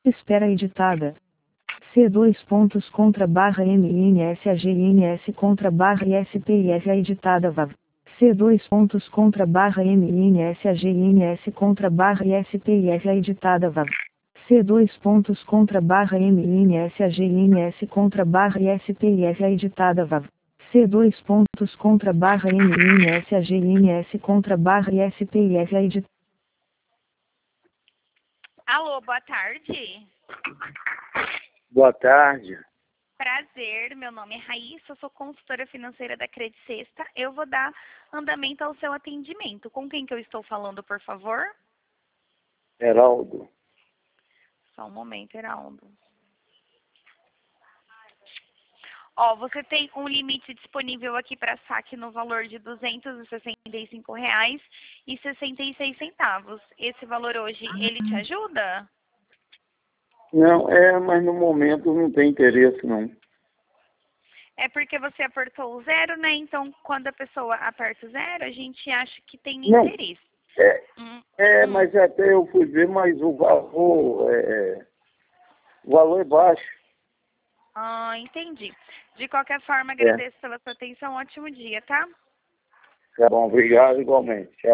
Espera editada. C2 pontos contra barra MNSAGNS contra barra ISPIF editada VAV. C2 pontos contra barra MNSAGNS contra barra ISPIF editada VAV. C2 pontos contra barra MNSAGNS contra barra ISPIF editada VAV. C2 pontos contra barra MNSAGNS contra barra ISPIF editada. Alô, boa tarde. Boa tarde. Prazer, meu nome é Raíssa, sou consultora financeira da Credit Sexta. Eu vou dar andamento ao seu atendimento. Com quem que eu estou falando, por favor? Heraldo. Só um momento, Heraldo. Ó, você tem um limite disponível aqui para saque no valor de R$ 265,66. Esse valor hoje, ele te ajuda? Não, mas no momento não tem interesse, não. É porque você apertou o zero, né? Então, quando a pessoa aperta o zero, a gente acha que tem Não. interesse. Mas até eu fui ver, mas o valor é baixo. Ah, entendi. De qualquer forma, agradeço pela sua atenção. Ótimo dia, tá? Tá bom, obrigado igualmente. Tchau.